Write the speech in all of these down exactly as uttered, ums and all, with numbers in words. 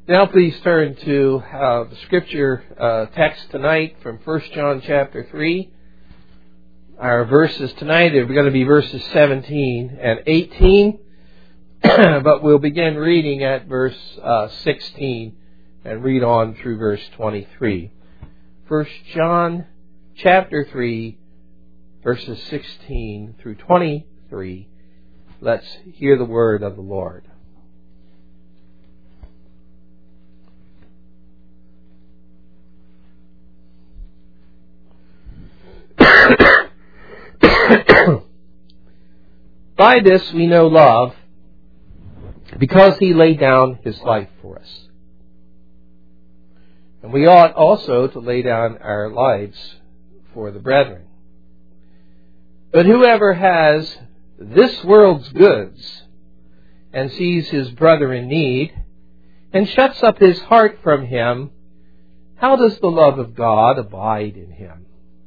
Now please turn to uh, the scripture uh, text tonight from First John chapter three. Our verses tonight are going to be verses seventeen and eighteen, but we'll begin reading at verse uh, sixteen and read on through verse twenty-three. First John chapter three, verses sixteen through twenty-three. Let's hear the word of the Lord. By this we know love, because he laid down his life for us. And we ought also to lay down our lives for the brethren. But whoever has this world's goods and sees his brother in need and shuts up his heart from him, how does the love of God abide in him?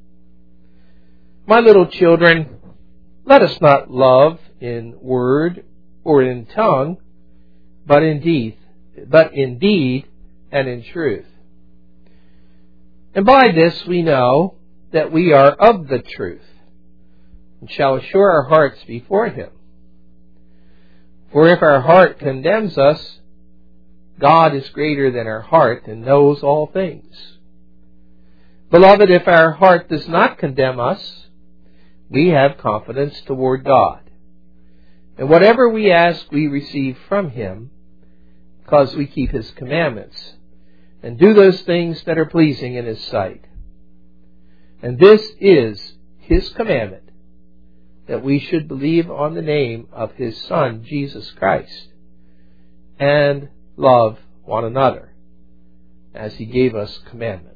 My little children, let us not love in word or in tongue, but in deed, but in deed and in truth. And by this we know that we are of the truth, and shall assure our hearts before him. For if our heart condemns us, God is greater than our heart and knows all things. Beloved, if our heart does not condemn us, we have confidence toward God. And whatever we ask, we receive from him, because we keep his commandments and do those things that are pleasing in his sight. And this is his commandment, that we should believe on the name of his Son, Jesus Christ, and love one another, as he gave us commandment.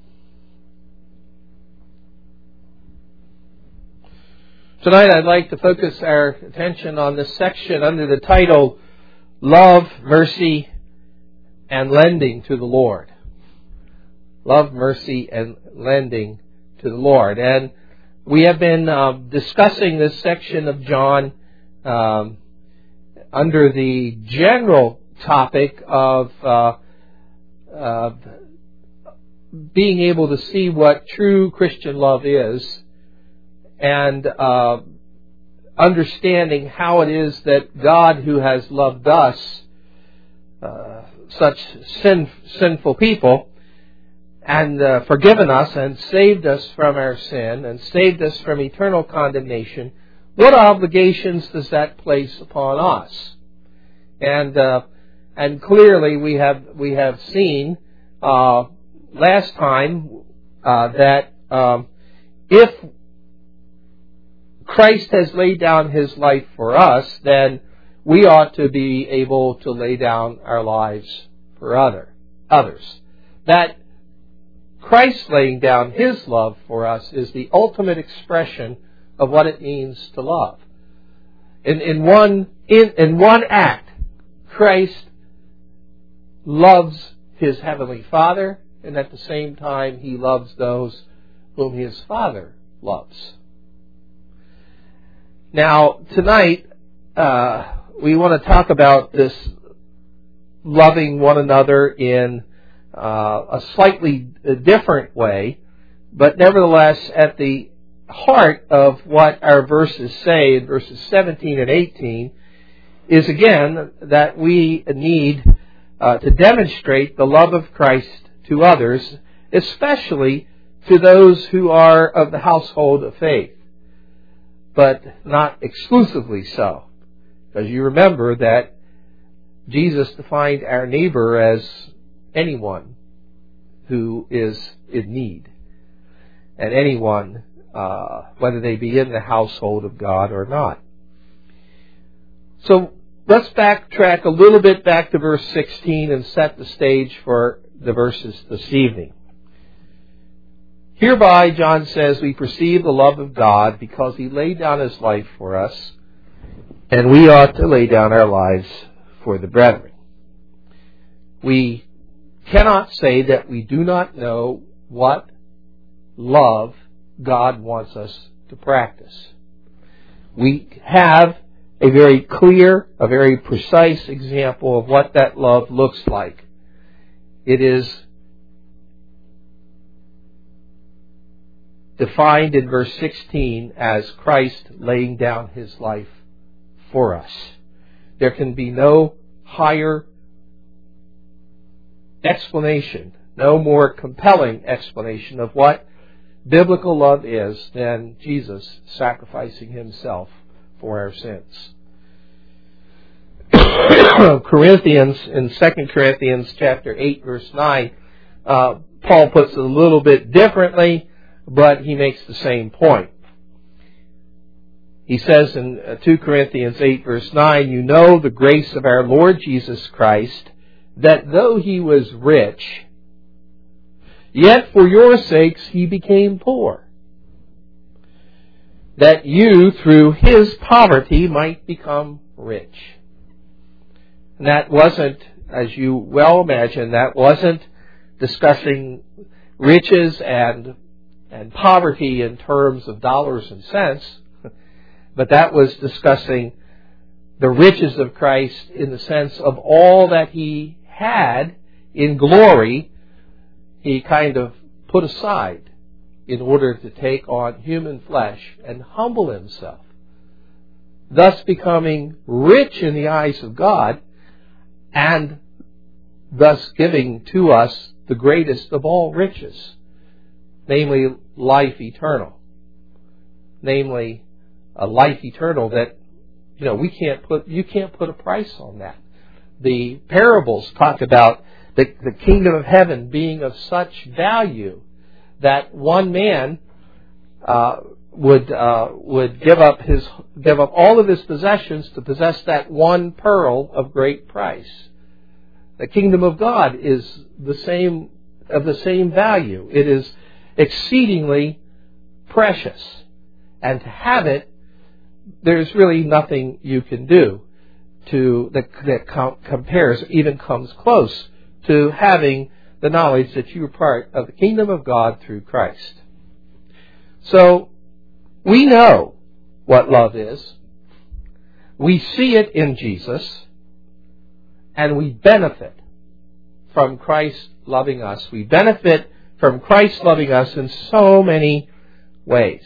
Tonight I'd like to focus our attention on this section under the title, Love, Mercy, and Lending to the Lord. Love, Mercy, and Lending to the Lord. And we have been uh, discussing this section of John um, under the general topic of uh, uh, being able to see what true Christian love is, and uh, understanding how it is that God, who has loved us, uh, such sin, sinful people, and uh, forgiven us and saved us from our sin and saved us from eternal condemnation, what obligations does that place upon us? And uh, and clearly we have we have seen uh, last time uh, that um, if Christ has laid down his life for us, then we ought to be able to lay down our lives for other others. That Christ laying down his love for us is the ultimate expression of what it means to love. In, in one in, in one act, Christ loves his heavenly Father, and at the same time he loves those whom his Father loves. Now, tonight, uh, we want to talk about this loving one another in uh, a slightly different way, but nevertheless at the heart of what our verses say in verses seventeen and eighteen is, again, that we need uh, to demonstrate the love of Christ to others, especially to those who are of the household of faith. But not exclusively so. Because you remember that Jesus defined our neighbor as anyone who is in need. And anyone, uh, whether they be in the household of God or not. So let's backtrack a little bit back to verse sixteen and set the stage for the verses this evening. Hereby, John says, we perceive the love of God because he laid down his life for us, and we ought to lay down our lives for the brethren. We cannot say that we do not know what love God wants us to practice. We have a very clear, a very precise example of what that love looks like. It is defined in verse sixteen as Christ laying down His life for us. There can be no higher explanation, no more compelling explanation of what biblical love is than Jesus sacrificing Himself for our sins. Corinthians, in Second Corinthians chapter eight, verse nine, uh, Paul puts it a little bit differently, but he makes the same point. He says in two Corinthians eight, verse nine, "You know the grace of our Lord Jesus Christ, that though He was rich, yet for your sakes He became poor, that you through His poverty might become rich." And that wasn't, as you well imagine, that wasn't discussing riches and and poverty in terms of dollars and cents, but that was discussing the riches of Christ in the sense of all that He had in glory, He kind of put aside in order to take on human flesh and humble Himself, thus becoming rich in the eyes of God, and thus giving to us the greatest of all riches, namely life eternal. Namely, a life eternal that, you know, we can't put, you can't put a price on that. The parables talk about the, the kingdom of heaven being of such value that one man uh, would uh, would give up his give up all of his possessions to possess that one pearl of great price. The kingdom of God is the same of the same value. It is exceedingly precious, and to have it, there's really nothing you can do to that, that com- compares, even comes close to having the knowledge that you are part of the kingdom of God through Christ. So, we know what love is. We see it in Jesus, and we benefit from Christ loving us. We benefit from Christ loving us in so many ways.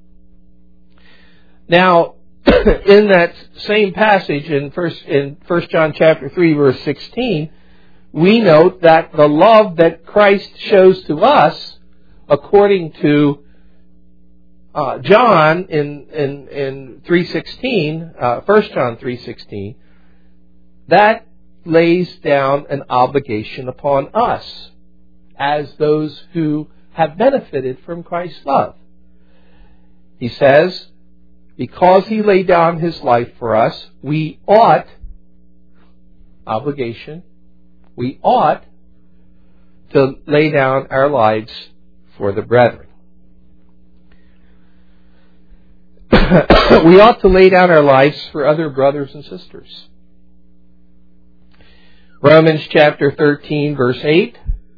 Now, in that same passage in First in First John chapter three, verse sixteen, we note that the love that Christ shows to us, according to uh, John in in in three sixteen, uh, First John three sixteen, that lays down an obligation upon us as those who have benefited from Christ's love. He says, because He laid down His life for us, we ought, obligation, we ought to lay down our lives for the brethren. We ought to lay down our lives for other brothers and sisters. Romans chapter thirteen, verse eight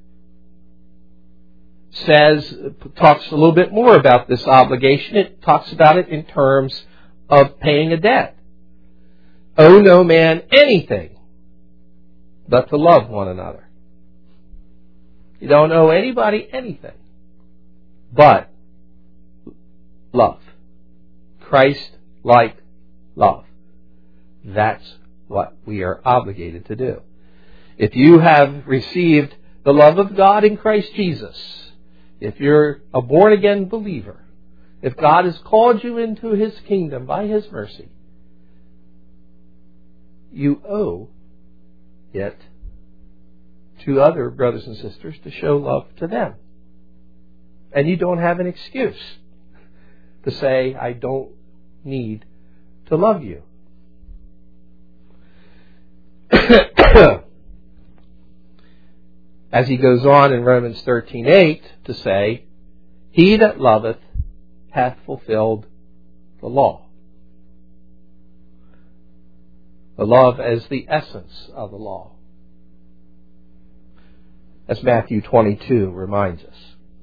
says, talks a little bit more about this obligation. It talks about it in terms of paying a debt. Owe no man anything but to love one another. You don't owe anybody anything but love. Christ-like love. That's what we are obligated to do. If you have received the love of God in Christ Jesus, if you're a born-again believer, if God has called you into His kingdom by His mercy, you owe it to other brothers and sisters to show love to them. And you don't have an excuse to say, I don't need to love you. As he goes on in Romans thirteen eight to say, He that loveth hath fulfilled the law. The love as the essence of the law. As Matthew twenty-two reminds us.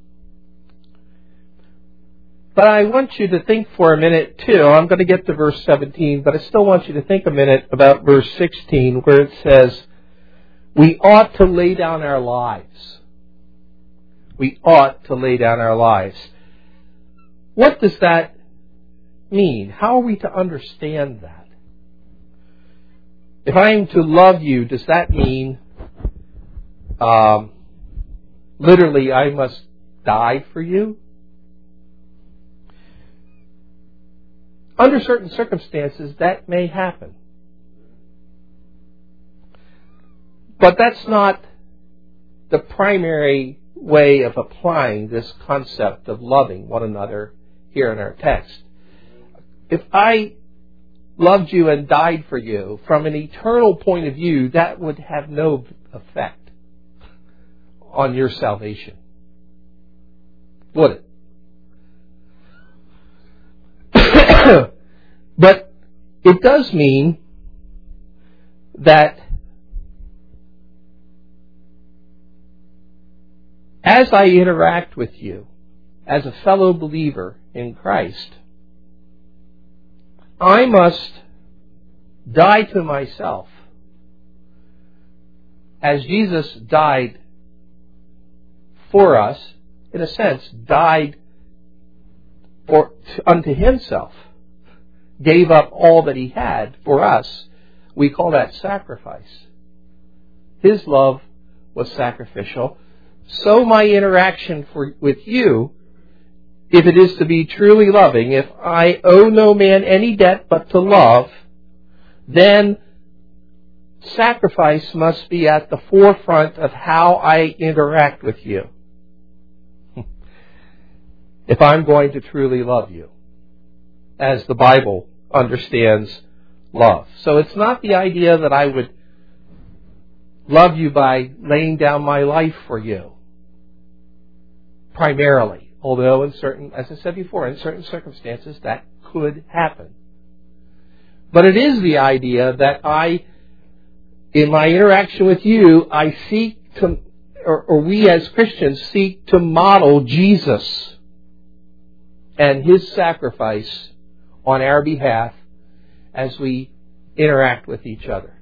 But I want you to think for a minute too. I'm going to get to verse seventeen, but I still want you to think a minute about verse sixteen, where it says, We ought to lay down our lives. We ought to lay down our lives. What does that mean? How are we to understand that? If I am to love you, does that mean um, literally I must die for you? Under certain circumstances, that may happen. But that's not the primary way of applying this concept of loving one another here in our text. If I loved you and died for you, from an eternal point of view, that would have no effect on your salvation. Would it? But it does mean that as I interact with you as a fellow believer in Christ, I must die to myself as Jesus died for us, in a sense, died for unto himself, gave up all that he had for us. We call that sacrifice. His love was sacrificial. So my interaction for, with you, if it is to be truly loving, if I owe no man any debt but to love, then sacrifice must be at the forefront of how I interact with you. If I'm going to truly love you, as the Bible understands love. So it's not the idea that I would love you by laying down my life for you, primarily. Although in certain, as I said before, in certain circumstances that could happen. But it is the idea that I, in my interaction with you, I seek to, or, or we as Christians seek to model Jesus and his sacrifice on our behalf as we interact with each other.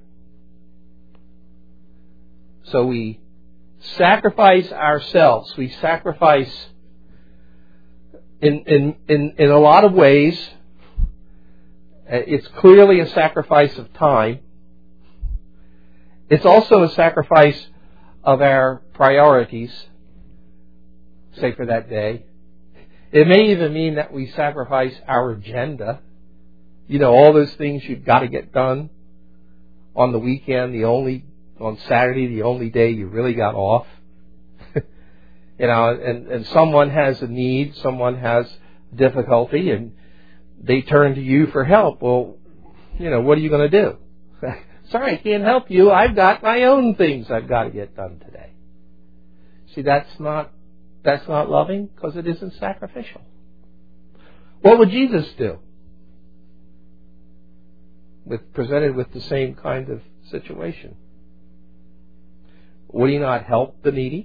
So we sacrifice ourselves. We sacrifice in, in, in, in a lot of ways. It's clearly a sacrifice of time. It's also a sacrifice of our priorities, say for that day. It may even mean that we sacrifice our agenda. You know, all those things you've got to get done on the weekend, the only, on Saturday, the only day you really got off. You know, and, and someone has a need, someone has difficulty, and they turn to you for help. Well, you know, what are you going to do? Sorry, I can't help you. I've got my own things I've got to get done today. See, that's not that's not loving because it isn't sacrificial. What would Jesus do? With presented with the same kind of situation. Would he not help the needy?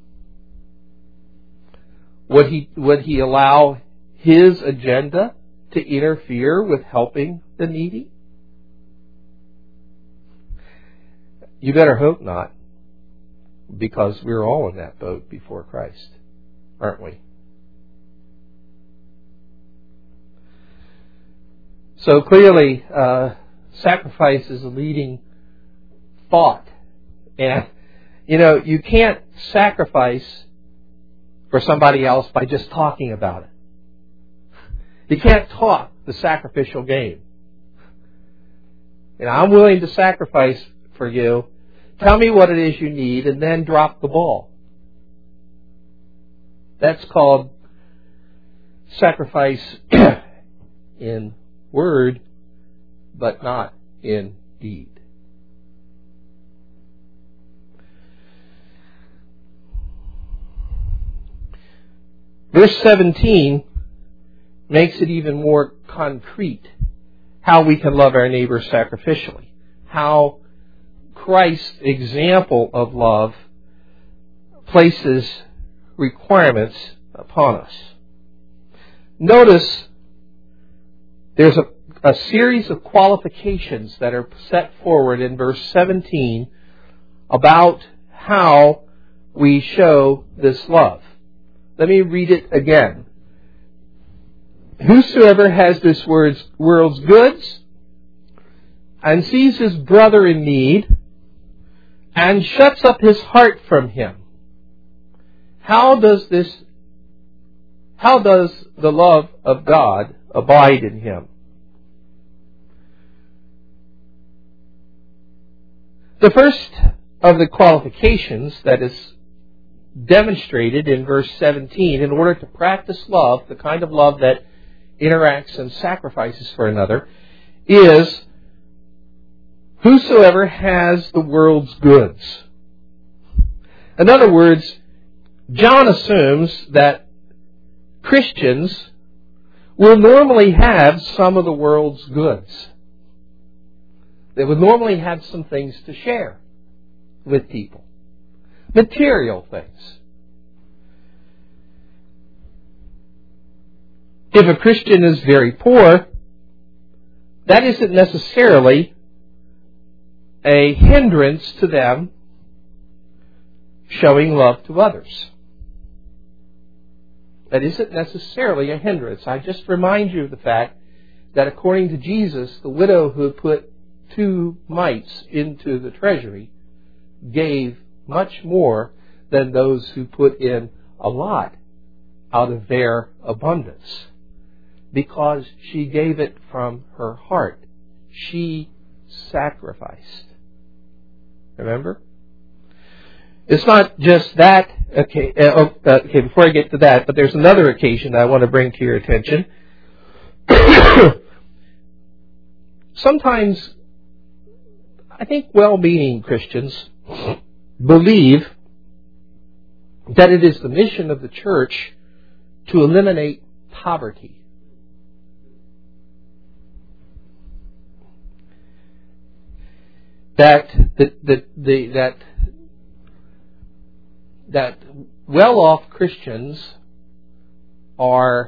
Would he would he allow his agenda to interfere with helping the needy? You better hope not, because we're all in that boat before Christ, aren't we? So clearly, uh, sacrifice is a leading thought. And, you know, you can't sacrifice for somebody else by just talking about it. You can't talk the sacrificial game. You know, I'm willing to sacrifice for you. Tell me what it is you need and then drop the ball. That's called sacrifice in word, but not in deed. Verse seventeen makes it even more concrete how we can love our neighbor sacrificially. How Christ's example of love places requirements upon us. Notice there's a, a series of qualifications that are set forward in verse seventeen about how we show this love. Let me read it again. Whosoever has this world's goods and sees his brother in need and shuts up his heart from him, how does this, how does the love of God abide in him? The first of the qualifications that is demonstrated in verse seventeen, in order to practice love, the kind of love that interacts and sacrifices for another, is whosoever has the world's goods. In other words, John assumes that Christians will normally have some of the world's goods. They would normally have some things to share with people. Material things. If a Christian is very poor, that isn't necessarily a hindrance to them showing love to others. That isn't necessarily a hindrance. I just remind you of the fact that according to Jesus, the widow who put two mites into the treasury gave much more than those who put in a lot out of their abundance, because she gave it from her heart. She sacrificed. Remember? It's not just that. Okay, uh, okay, before I get to that, but there's another occasion that I want to bring to your attention. Sometimes, I think well-meaning Christians believe that it is the mission of the church to eliminate poverty. That the, the, the, that that well-off Christians are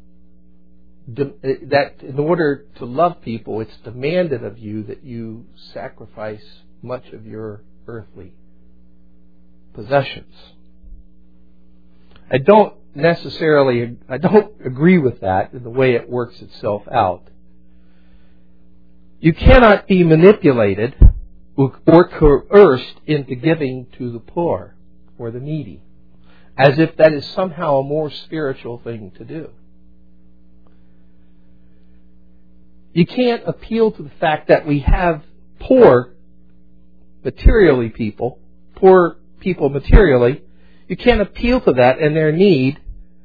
de- that in order to love people, it's demanded of you that you sacrifice much of your earthly possessions. I don't necessarily, I don't agree with that in the way it works itself out. You cannot be manipulated or coerced into giving to the poor or the needy, as if that is somehow a more spiritual thing to do. You can't appeal to the fact that we have poor materially people, poor people materially. You can't appeal to that and their need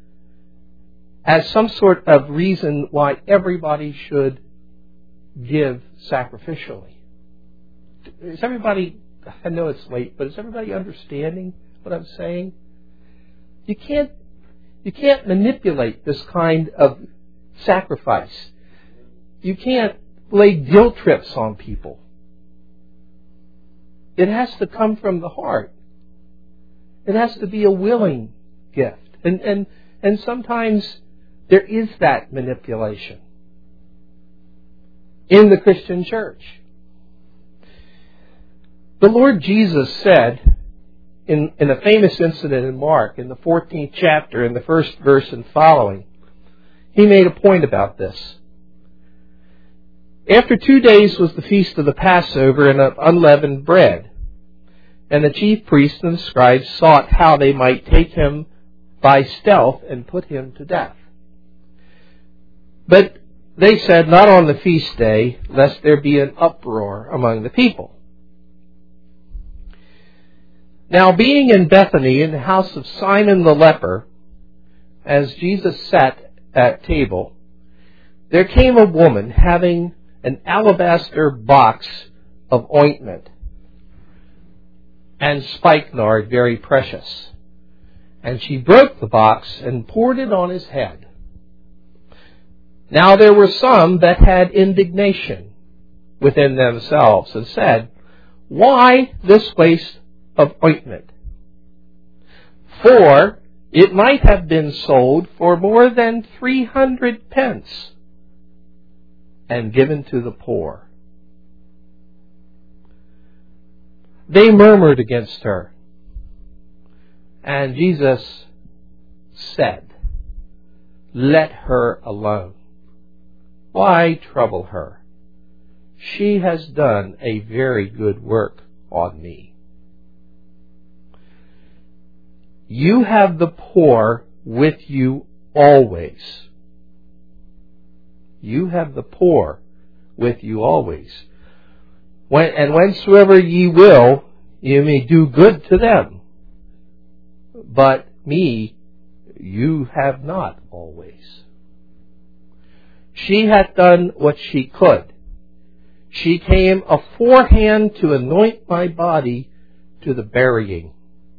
as some sort of reason why everybody should give sacrificially. Is everybody, I know it's late, but is everybody understanding what I'm saying? You can't, you can't manipulate this kind of sacrifice. You can't lay guilt trips on people. It has to come from the heart. It has to be a willing gift. And, and, and sometimes there is that manipulation in the Christian church. The Lord Jesus said in, in a famous incident in Mark, in the fourteenth chapter, in the first verse and following, He made a point about this. After two days was the feast of the Passover and of unleavened bread. And the chief priests and the scribes sought how they might take Him by stealth and put Him to death. But they said, not on the feast day, lest there be an uproar among the people. Now, being in Bethany, in the house of Simon the leper, as Jesus sat at table, there came a woman having an alabaster box of ointment and spikenard, very precious. And she broke the box and poured it on His head. Now there were some that had indignation within themselves and said, why this waste of ointment? For it might have been sold for more than three hundred pence and given to the poor. they murmured against her. And Jesus said, "Let her alone. Why trouble her? She has done a very good work on me." You have the poor with you always. You have the poor with you always. When, and whensoever ye will, you may do good to them. But me you have not always. She hath done what she could. She came aforehand to anoint my body to the burying.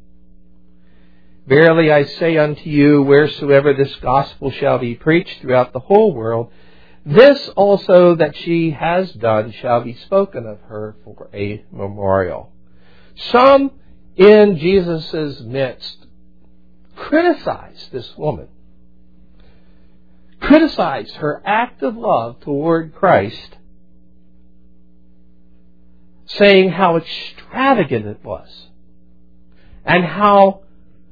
Verily I say unto you, wheresoever this gospel shall be preached throughout the whole world, this also that she has done shall be spoken of her for a memorial. Some in Jesus' midst criticized this woman, criticized her act of love toward Christ, saying how extravagant it was and how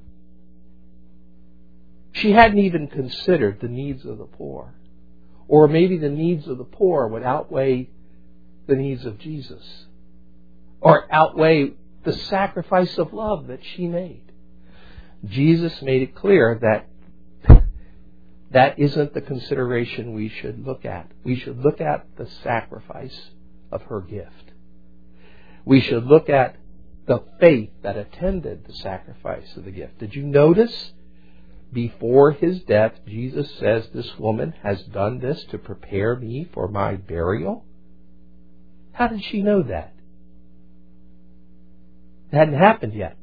she hadn't even considered the needs of the poor. Or maybe the needs of the poor would outweigh the needs of Jesus, or outweigh the sacrifice of love that she made. Jesus made it clear that that isn't the consideration we should look at. We should look at the sacrifice of her gift. We should look at the faith that attended the sacrifice of the gift. Did you notice? Before his death, Jesus says, "This woman has done this to prepare me for my burial." How did she know that? It hadn't happened yet.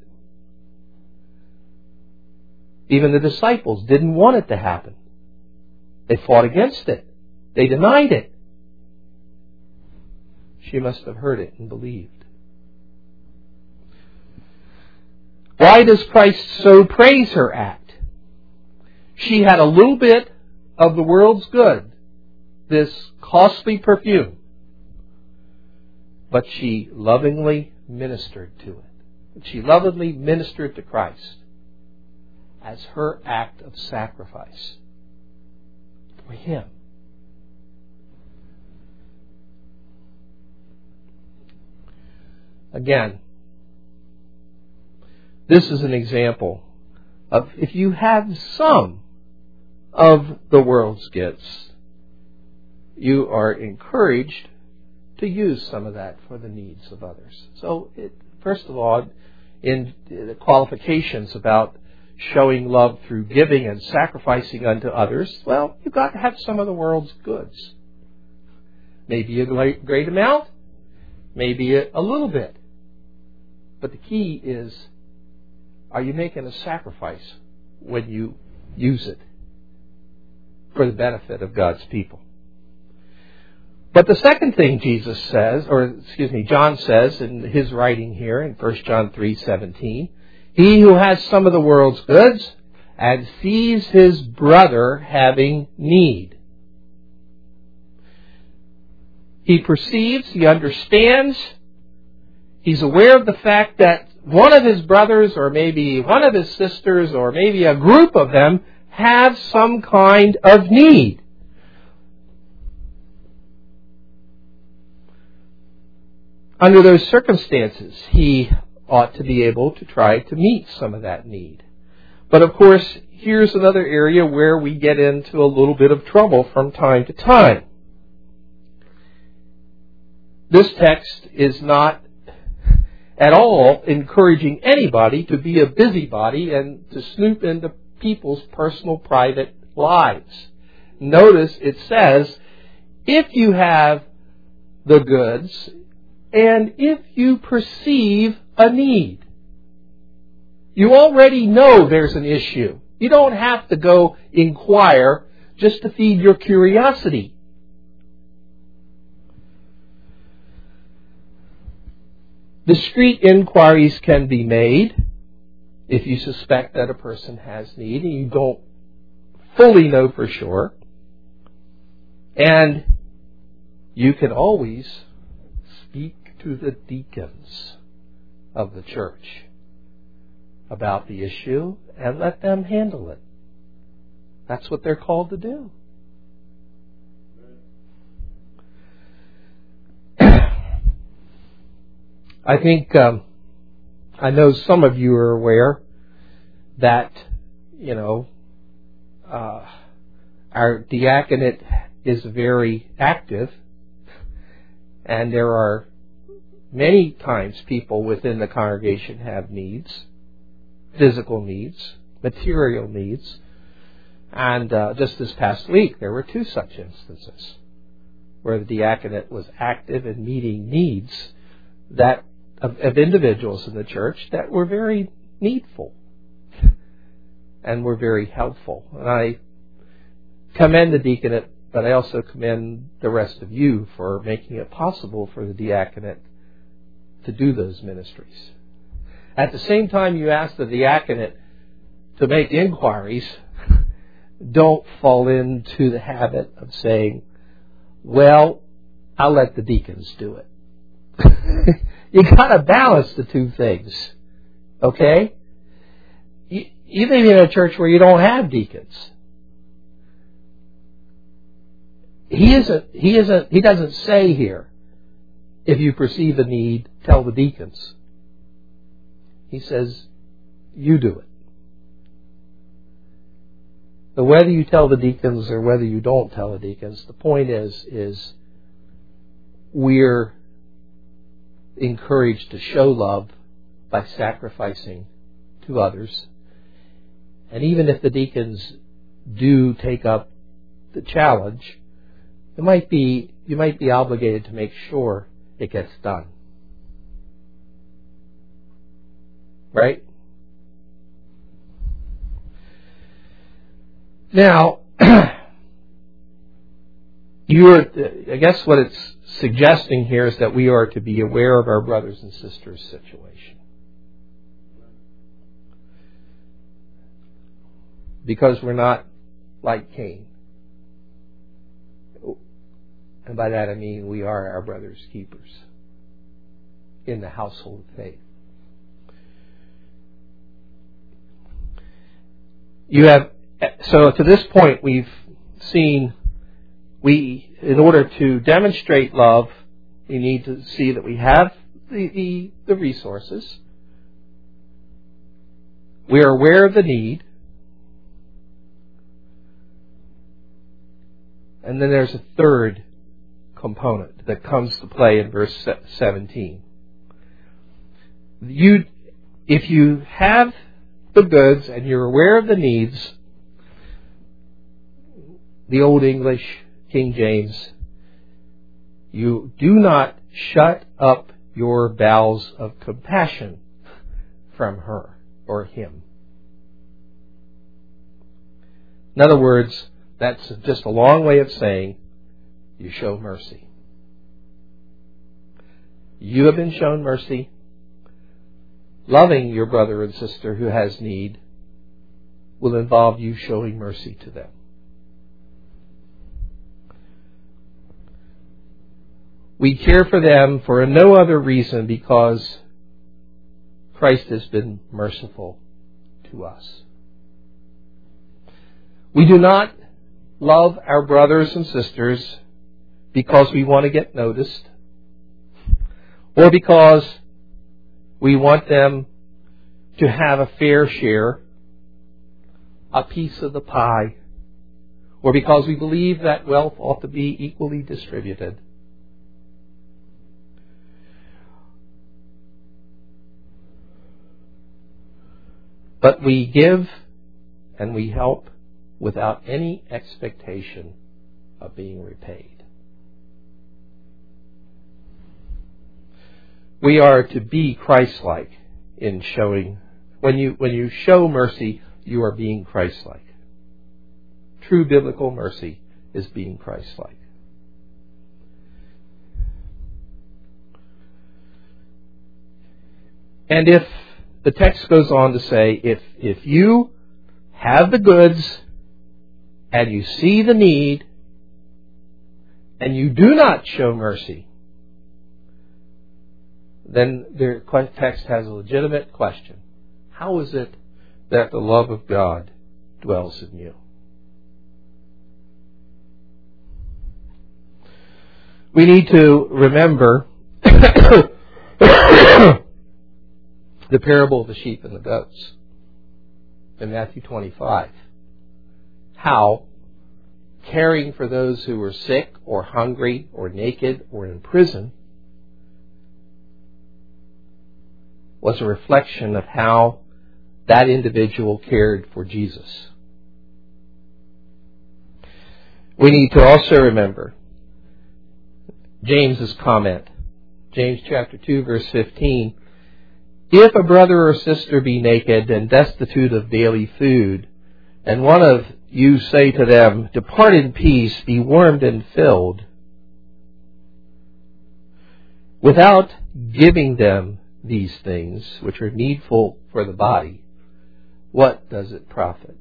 Even the disciples didn't want it to happen. They fought against it. They denied it. She must have heard it and believed. Why does Christ so praise her act? She had a little bit of the world's good, this costly perfume, but she lovingly ministered to it. She lovingly ministered to Christ as her act of sacrifice for Him. Again, this is an example of if you have some of the world's gifts, you are encouraged to use some of that for the needs of others. So, it, first of all, in the qualifications about showing love through giving and sacrificing unto others, well, you've got to have some of the world's goods. Maybe a great, great amount, maybe a, a little bit. But the key is, are you making a sacrifice when you use it for the benefit of God's people? But the second thing Jesus says, or excuse me, John says in his writing here in First John three seventeen, he who has some of the world's goods and sees his brother having need. He perceives, he understands, he's aware of the fact that one of his brothers or maybe one of his sisters or maybe a group of them have some kind of need. Under those circumstances, he ought to be able to try to meet some of that need. But of course, here's another area where we get into a little bit of trouble from time to time. This text is not at all encouraging anybody to be a busybody and to snoop into people's personal, private lives. Notice it says, if you have the goods and if you perceive a need. You already know there's an issue. You don't have to go inquire just to feed your curiosity. Discreet inquiries can be made if you suspect that a person has need and you don't fully know for sure. And you can always speak to the deacons of the church about the issue and let them handle it. That's what they're called to do. I think, um, I know some of you are aware that, you know, uh, our diaconate is very active, and there are many times people within the congregation have needs, physical needs, material needs, and uh, just this past week there were two such instances where the diaconate was active in meeting needs that of, of individuals in the church that were very needful and were very helpful. And I commend the deaconate, but I also commend the rest of you for making it possible for the diaconate to do those ministries. At the same time you ask the diaconate to make inquiries, don't fall into the habit of saying, well, I'll let the deacons do it. You got to balance the two things, okay? You, you may be in a church where you don't have deacons. He isn't. He isn't. He doesn't say here, if you perceive a need, tell the deacons. He says, you do it. But whether you tell the deacons or whether you don't tell the deacons, the point is, is we're encouraged to show love by sacrificing to others. And even if the deacons do take up the challenge, it might be, you might be obligated to make sure it gets done. Right? Now, you're, I guess what it's suggesting here is that we are to be aware of our brothers and sisters' situation. Because we're not like Cain. And by that I mean we are our brother's keepers in the household of faith. You have, so to this point we've seen, we, in order to demonstrate love, we need to see that we have the, the, the resources. We are aware of the need. And then there's a third component that comes to play in verse seventeen. You, if you have the goods and you're aware of the needs, the Old English, King James, you do not shut up your bowels of compassion from her or him. In other words, that's just a long way of saying you show mercy. You have been shown mercy. Loving your brother and sister who has need will involve you showing mercy to them. We care for them for no other reason because Christ has been merciful to us. We do not love our brothers and sisters because we want to get noticed or because we want them to have a fair share, a piece of the pie, or because we believe that wealth ought to be equally distributed. But we give and we help without any expectation of being repaid. We are to be Christ-like in showing, when you, when you show mercy, you are being Christ-like. True biblical mercy is being Christ-like. And if the text goes on to say, if, if you have the goods and you see the need and you do not show mercy, then the text has a legitimate question. How is it that the love of God dwells in you? We need to remember the parable of the sheep and the goats in Matthew twenty-five. How caring for those who were sick or hungry or naked or in prison was a reflection of how that individual cared for Jesus. We need to also remember James's comment, James chapter two, verse fifteen. If a brother or sister be naked and destitute of daily food, and one of you say to them, depart in peace, be warmed and filled, without giving them these things which are needful for the body, what does it profit?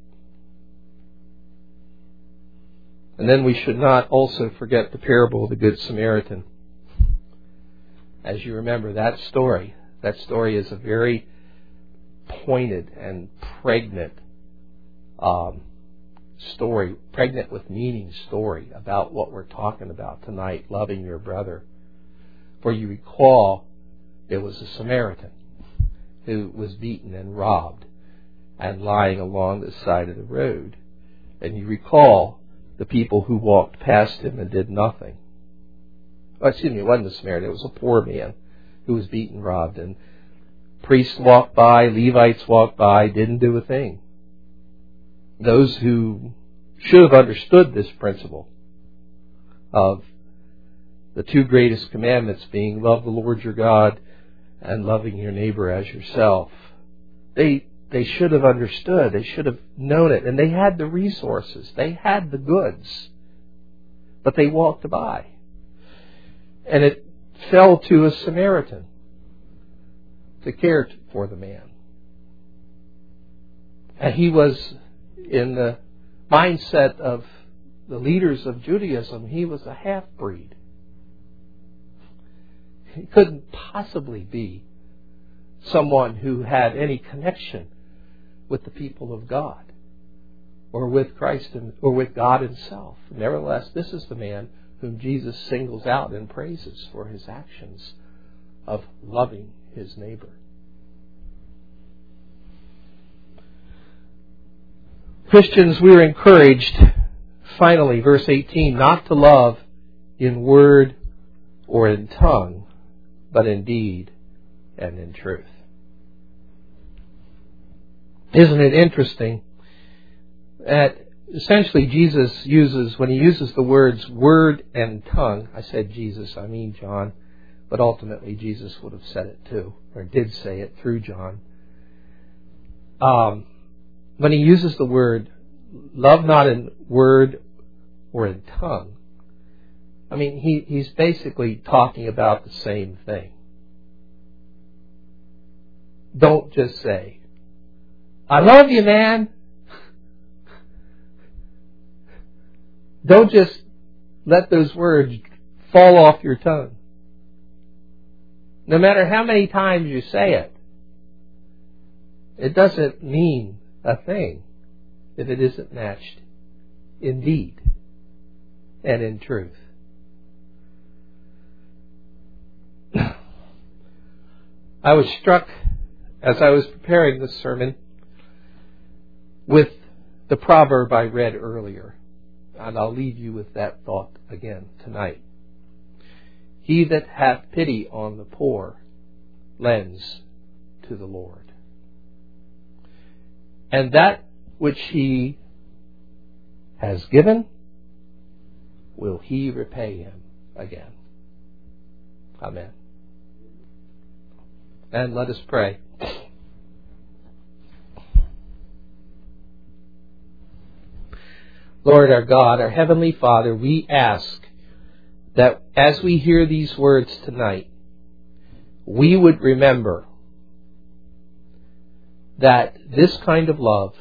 And then we should not also forget the parable of the Good Samaritan. As you remember that story, that story is a very pointed and pregnant um, story, pregnant with meaning story about what we're talking about tonight, loving your brother. For you recall, it was a Samaritan who was beaten and robbed and lying along the side of the road. And you recall the people who walked past him and did nothing. Oh, excuse me, it wasn't a Samaritan. It was a poor man who was beaten, robbed, and priests walked by, Levites walked by, didn't do a thing. Those who should have understood this principle of the two greatest commandments being love the Lord your God and loving your neighbor as yourself, they They should have understood. They should have known it. And they had the resources. They had the goods. But they walked by. And it fell to a Samaritan to care for the man. And he was in the mindset of the leaders of Judaism. He was a half-breed. He couldn't possibly be someone who had any connection with the people of God or with Christ or with God himself. Nevertheless, this is the man whom Jesus singles out and praises for his actions of loving his neighbor. Christians, we are encouraged, finally, verse eighteen, not to love in word or in tongue, but in deed and in truth. Isn't it interesting that essentially Jesus uses, when he uses the words word and tongue, I said Jesus, I mean John, but ultimately Jesus would have said it too, or did say it through John. Um, when he uses the word love not in word or in tongue, I mean, he, he's basically talking about the same thing. Don't just say, I love you, man. Don't just let those words fall off your tongue. No matter how many times you say it, it doesn't mean a thing if it isn't matched in deed and in truth. I was struck as I was preparing this sermon with the proverb I read earlier. And I'll leave you with that thought again tonight. He that hath pity on the poor lends to the Lord. And that which he has given, will he repay him again. Amen. And let us pray. Lord our God, our Heavenly Father, we ask that as we hear these words tonight, we would remember that this kind of love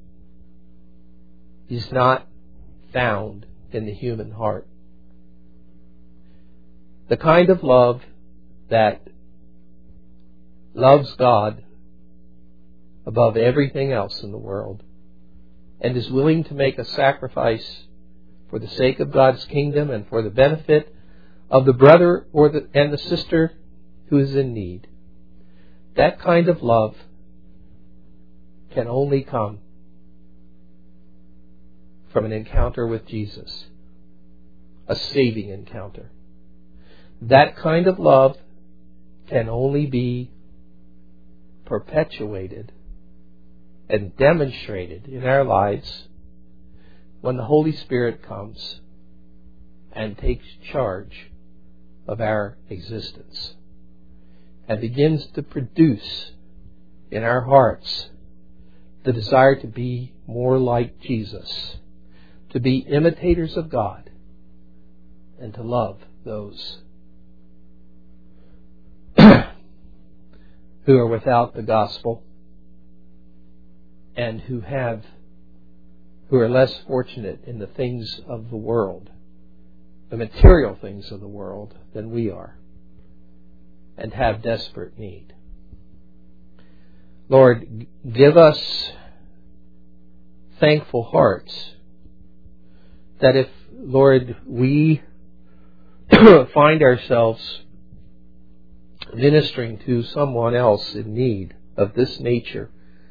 is not found in the human heart. The kind of love that loves God above everything else in the world, and is willing to make a sacrifice for the sake of God's kingdom and for the benefit of the brother or the, and the sister who is in need. That kind of love can only come from an encounter with Jesus, a saving encounter. That kind of love can only be perpetuated and demonstrated in our lives when the Holy Spirit comes and takes charge of our existence and begins to produce in our hearts the desire to be more like Jesus, to be imitators of God, and to love those who are without the gospel and who have who are less fortunate in the things of the world, the material things of the world, than we are, and have desperate need. Lord, give us thankful hearts that if, Lord, we find ourselves ministering to someone else in need of this nature,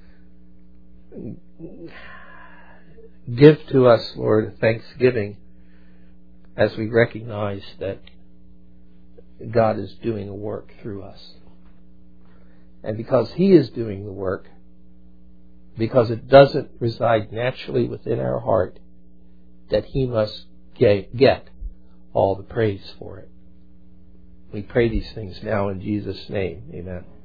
give to us, Lord, thanksgiving as we recognize that God is doing a work through us. And because He is doing the work, because it doesn't reside naturally within our heart, that He must get all the praise for it. We pray these things now in Jesus' name. Amen.